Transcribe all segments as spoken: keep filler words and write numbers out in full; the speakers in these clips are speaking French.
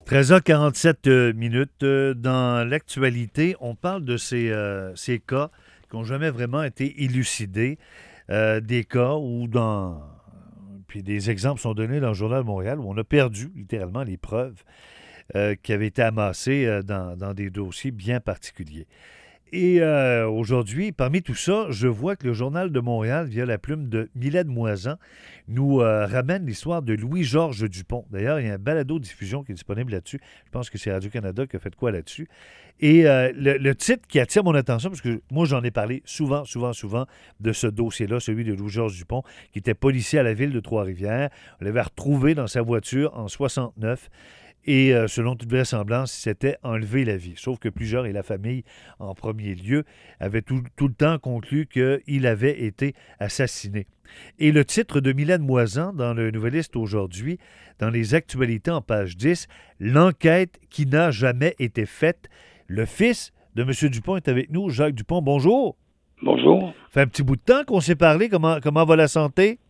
treize heures quarante-sept minutes. Dans l'actualité, on parle de ces, euh, ces cas qui n'ont jamais vraiment été élucidés. Euh, des cas où dans... Puis des exemples sont donnés dans le Journal de Montréal où on a perdu littéralement les preuves euh, qui avaient été amassées euh, dans, dans des dossiers bien particuliers. Et euh, aujourd'hui, parmi tout ça, je vois que le Journal de Montréal, via la plume de Mylène Moisan, nous euh, ramène l'histoire de Louis-Georges Dupont. D'ailleurs, il y a un balado-diffusion qui est disponible là-dessus. Je pense que c'est Radio-Canada qui a fait quoi là-dessus. Et euh, le, le titre qui attire mon attention, parce que moi, j'en ai parlé souvent, souvent, souvent de ce dossier-là, celui de Louis-Georges Dupont, qui était policier à la ville de Trois-Rivières. On l'avait retrouvé dans sa voiture en soixante-neuf. Et euh, selon toute vraisemblance, il s'était enlevé la vie. Sauf que plusieurs, et la famille en premier lieu, avaient tout, tout le temps conclu qu'il avait été assassiné. Et le titre de Mylène Moisan, dans le Nouvelliste aujourd'hui, dans les actualités en page dix, « L'enquête qui n'a jamais été faite ». Le fils de M. Dupont est avec nous, Jacques Dupont. Bonjour. Bonjour. Ça fait un petit bout de temps qu'on s'est parlé. Comment, comment va la santé?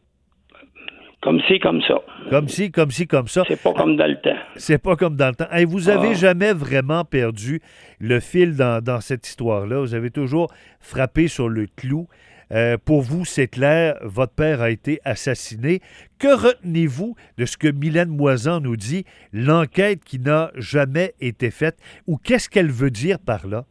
Comme ci, comme ça. Comme ci, comme ci, comme ça. C'est pas comme dans le temps. C'est pas comme dans le temps. Hey, vous avez ah. jamais vraiment perdu le fil dans, dans cette histoire-là. Vous avez toujours frappé sur le clou. Euh, pour vous, c'est clair, votre père a été assassiné. Que retenez-vous de ce que Mylène Moisan nous dit, l'enquête qui n'a jamais été faite, ou qu'est-ce qu'elle veut dire par là?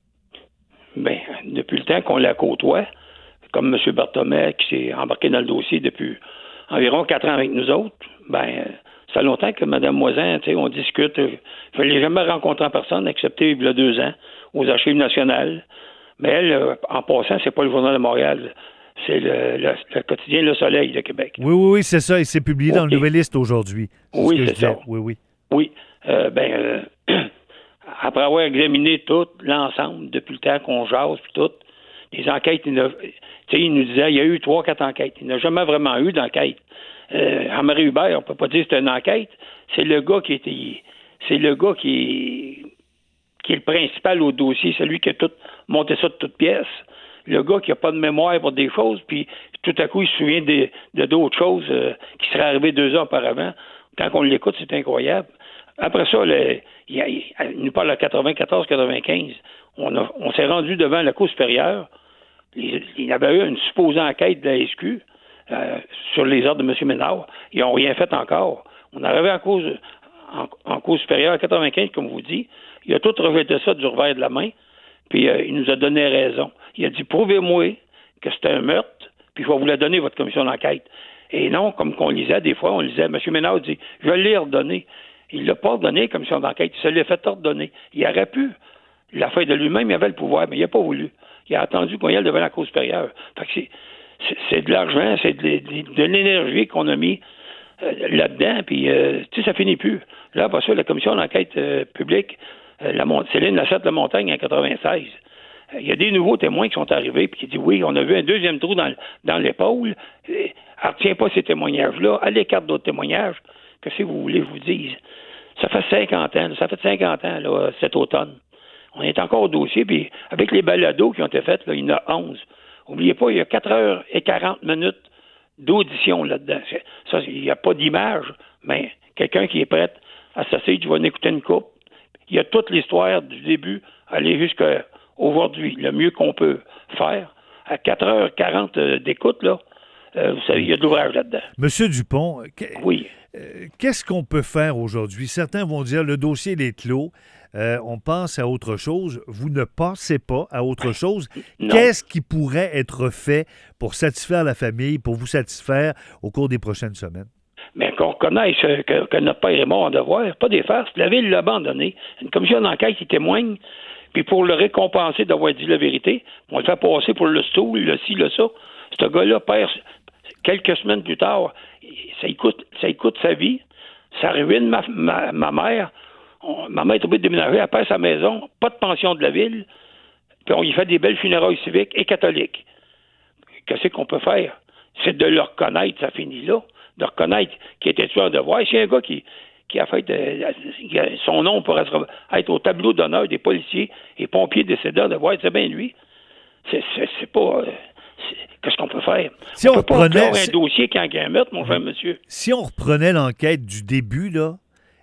Bien, depuis le temps qu'on la côtoie, comme M. Berthomet, qui s'est embarqué dans le dossier depuis environ quatre ans avec nous autres, ben, ça fait longtemps que Mme Moisan, tu sais, on discute. Je ne l'ai jamais rencontré en personne, excepté il y a deux ans, aux Archives nationales. Mais elle, en passant, c'est pas le Journal de Montréal, c'est le, le, le quotidien Le Soleil de Québec. Oui, oui, oui, c'est ça. Et c'est publié okay. dans le Nouvelliste aujourd'hui. C'est oui, ce c'est ça. Oui, oui. Oui. Euh, ben, euh, après avoir examiné tout l'ensemble, depuis le temps qu'on jase, puis tout, les enquêtes, il, a, il nous disait, il y a eu trois, quatre enquêtes. Il n'a jamais vraiment eu d'enquête. Euh, Henri Hubert, on peut pas dire que c'est une enquête. C'est le gars qui était, c'est le gars qui, qui est le principal au dossier, celui qui a tout monté ça de toutes pièces. Le gars qui n'a pas de mémoire pour des choses, puis tout à coup, il se souvient de, de d'autres choses euh, qui seraient arrivées deux ans auparavant. Quand on l'écoute, c'est incroyable. Après ça, le, il, il, il nous parle de quatre-vingt-quatorze quatre-vingt-quinze. On, a, on s'est rendu devant la Cour supérieure. Il, il y avait eu une supposée enquête de la S Q euh, sur les ordres de M. Ménard. Ils n'ont rien fait encore. On est arrivé en cause, en, en Cour supérieure à quatre-vingt-quinze, comme vous dites. Il a tout rejeté ça du revers de la main. Puis euh, il nous a donné raison. Il a dit, prouvez-moi que c'était un meurtre, puis je vais vous la donner, votre commission d'enquête. Et non, comme qu'on lisait, des fois, on lisait, M. Ménard dit, je l'ai ordonné. Il ne l'a pas ordonné, commission d'enquête, il se l'est fait ordonner. Il aurait pu la faire de lui-même, il avait le pouvoir, mais il n'a pas voulu. Il a attendu qu'on y aille devant la Cour supérieure. Fait que c'est, c'est, c'est de l'argent, c'est de, de, de l'énergie qu'on a mis euh, là-dedans, puis euh, tu sais, ça finit plus. Là, après ça, la commission d'enquête euh, publique, euh, la Mont- Céline Lachette-Lamontagne en quatre-vingt-seize, il y a des nouveaux témoins qui sont arrivés puis qui disent oui, on a vu un deuxième trou dans, dans l'épaule. Elle ne retient pas ces témoignages-là. Elle écarte d'autres témoignages. Qu'est-ce que vous voulez que je vous dise? Ça fait cinquante ans. Ça fait cinquante ans là, cet automne. On est encore au dossier. Puis avec les balados qui ont été faits, là, il y en a onze. N'oubliez pas, il y a quatre heures quarante minutes d'audition là-dedans. Ça, il n'y a pas d'image, mais quelqu'un qui est prêt à s'asseoir, tu vas en écouter une coupe. Il y a toute l'histoire du début, aller jusqu'à aujourd'hui, le mieux qu'on peut faire, à quatre heures quarante d'écoute, là, euh, vous savez, il y a de l'ouvrage là-dedans. Monsieur Dupont, que, oui. euh, qu'est-ce qu'on peut faire aujourd'hui? Certains vont dire, le dossier il est clos, euh, on pense à autre chose. Vous ne pensez pas à autre chose. Non. Qu'est-ce qui pourrait être fait pour satisfaire la famille, pour vous satisfaire au cours des prochaines semaines? Mais qu'on reconnaisse que, que notre père est mort en devoir, pas des farces. La ville l'a abandonné. Une commission d'enquête qui témoigne. Puis pour le récompenser d'avoir dit la vérité, on le fait passer pour le stool, le ci, le ça. Ce gars-là perd quelques semaines plus tard. Ça lui coûte, ça lui coûte sa vie. Ça ruine ma, ma, ma mère. On, ma mère est obligée de déménager, elle perd sa maison, pas de pension de la ville. Puis on lui fait des belles funérailles civiques et catholiques. Qu'est-ce qu'on peut faire? C'est de le reconnaître, ça finit là. De reconnaître qu'il était tueur de devoir. C'est un gars qui... qui a fait euh, son nom pourrait être au tableau d'honneur des policiers et pompiers décédés de voir, c'est bien lui. C'est, c'est, c'est pas... Euh, c'est, qu'est-ce qu'on peut faire? Si on, on peut reprenait, pas avoir un si... dossier quand il y a un meurtre, mon cher monsieur. Si on reprenait l'enquête du début, là,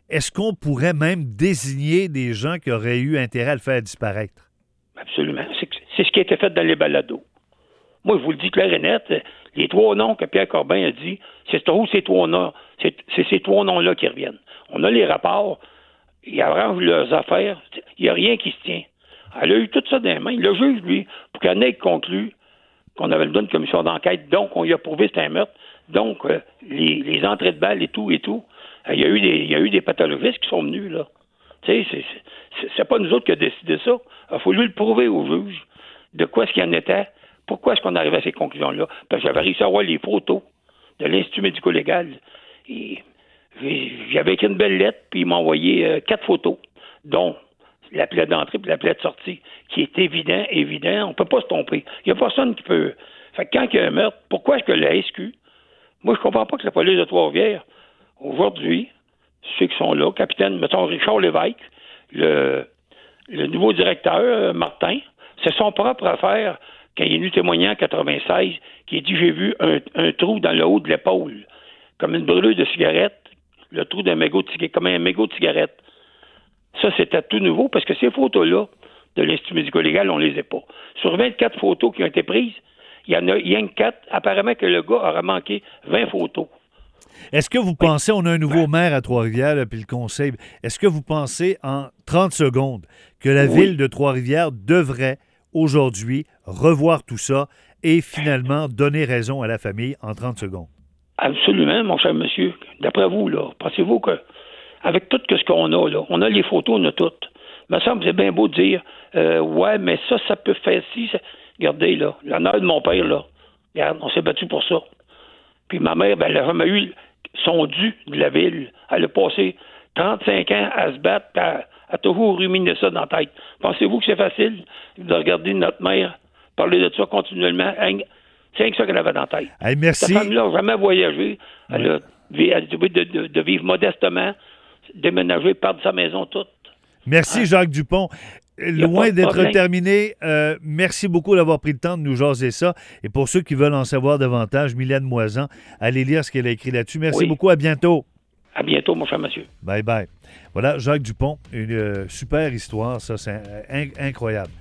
est-ce qu'on pourrait même désigner des gens qui auraient eu intérêt à le faire disparaître? Absolument. C'est, c'est ce qui a été fait dans les balados. Moi, je vous le dis clair et net, les trois noms que Pierre Corbin a dit, c'est trop ces trois noms, c'est, c'est ces trois noms-là qui reviennent. On a les rapports, ils arrangent leurs affaires, il n'y a rien qui se tient. Elle a eu tout ça dans les mains. Le juge, lui, pour qu'elle ait conclu qu'on avait le droit d'une commission d'enquête, donc on lui a prouvé que c'était un meurtre, donc euh, les, les entrées de balles et tout et tout, euh, il y a eu des, il y a eu des pathologistes qui sont venus, là. Tu sais, c'est, c'est, c'est pas nous autres qui avons décidé ça. Il a fallu le prouver au juge de quoi est-ce qu'il en était. Pourquoi est-ce qu'on arrivait à ces conclusions-là? Parce que j'avais réussi à avoir les photos de l'Institut médico-légal. Et j'avais écrit une belle lettre, puis il m'a envoyé euh, quatre photos, dont la plaie d'entrée et la plaie de sortie, qui est évident, évident. On ne peut pas se tromper. Il n'y a personne qui peut. Fait que quand il y a un meurtre, pourquoi est-ce que la S Q, moi, je comprends pas que la police de Trois-Rivières, aujourd'hui, ceux qui sont là, capitaine, mettons, Richard Lévesque, le, le nouveau directeur, euh, Martin, c'est son propre affaire quand il est venu témoigner en quatre-vingt-seize, qui a dit « J'ai vu un, un trou dans le haut de l'épaule, comme une brûlure de cigarette, le trou d'un mégot de cigarette, comme un mégot de cigarette. » Ça, c'était tout nouveau, parce que ces photos-là, de l'Institut médico-légal, on les a pas. Sur vingt-quatre photos qui ont été prises, il y en a rien que quatre. Apparemment que le gars aurait manqué vingt photos. Est-ce que vous oui. pensez, on a un nouveau maire à Trois-Rivières, puis le conseil, est-ce que vous pensez en trente secondes que la oui. ville de Trois-Rivières devrait aujourd'hui revoir tout ça et finalement donner raison à la famille en trente secondes? Absolument, mon cher monsieur. D'après vous, là, pensez-vous que avec tout ce qu'on a, là, on a les photos, on a toutes. Il me semble que c'est bien beau de dire euh, ouais, mais ça, ça peut faire ci. Ça... Regardez, là, l'honneur de mon père, là. Regarde, on s'est battu pour ça. Puis ma mère, ben, elle a jamais eu son dû de la ville. Elle a passé trente-cinq ans à se battre, à, à toujours ruminer ça dans la tête. Pensez-vous que c'est facile de regarder notre mère parler de ça continuellement? C'est rien que ça qu'elle avait dans la tête. Hey, merci. Cette femme-là n'a jamais voyagé. Elle a, elle a dû de, de, de vivre modestement, déménager, perdre sa maison toute. Merci, hein? Jacques Dupont. Loin d'être problème. terminé, euh, merci beaucoup d'avoir pris le temps de nous jaser ça. Et pour ceux qui veulent en savoir davantage, Mylène Moisan, allez lire ce qu'elle a écrit là-dessus. Merci oui. beaucoup. À bientôt. À bientôt, mon cher monsieur. Bye bye. Voilà, Jacques Dupont, une euh, super histoire, ça, c'est in- incroyable.